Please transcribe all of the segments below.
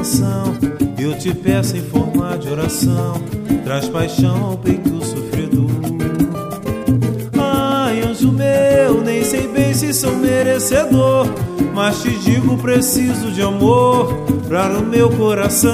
canção. Eu te peço em forma de oração, traz paixão ao peito sofredor. Ai, anjo meu, nem sei bem se sou merecedor, mas te digo, preciso de amor pra no meu coração,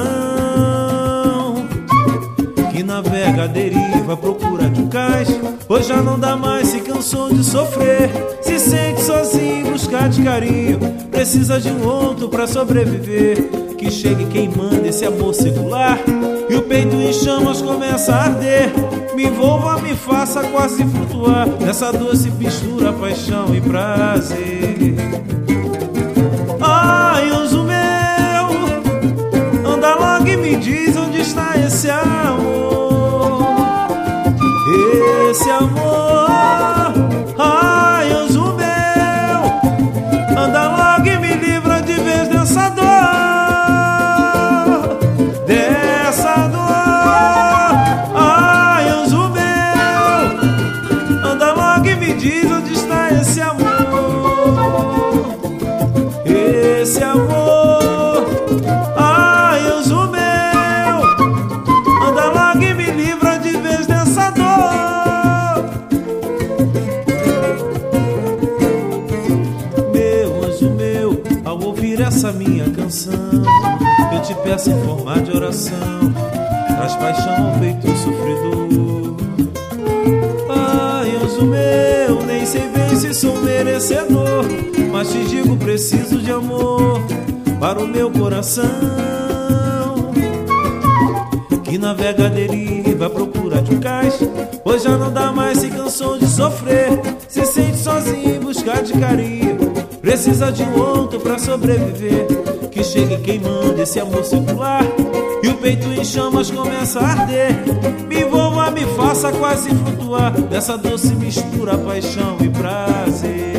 que navega à deriva à procura de um cais, pois já não dá mais, se cansou de sofrer, se sente sozinho em busca de carinho, precisa de um outro pra sobreviver, que chegue quem manda esse amor secular, e o peito em chamas começa a arder, me envolva, me faça quase flutuar, nessa doce mistura, paixão e prazer. Ai, anjo meu, anda logo e me diz onde está esse amor, esse amor. Ai, anjo meu, anda logo e me livra de vez dessa dor, dessa dor. Ai, anjo meu, anda logo e me diz onde está esse amor, esse amor. Ai, anjo meu, anda logo e me livra de vez dessa dor. Meu anjo meu, ao ouvir essa minha canção, eu te peço em forma de oração, traz paixão ao peito sofredor. Ai, anjo meu, nem sei bem se sou merecedor, mas te digo, preciso de amor para o meu coração, que navega à deriva à procura de um cais, pois já não dá mais, se cansou de sofrer, se sente sozinho em busca de carinho, precisa de um outro pra sobreviver, que chegue quem manda esse amor secular, e o peito em chamas começa a arder, me envolva, me faça quase flutuar, dessa doce mistura, paixão e prazer.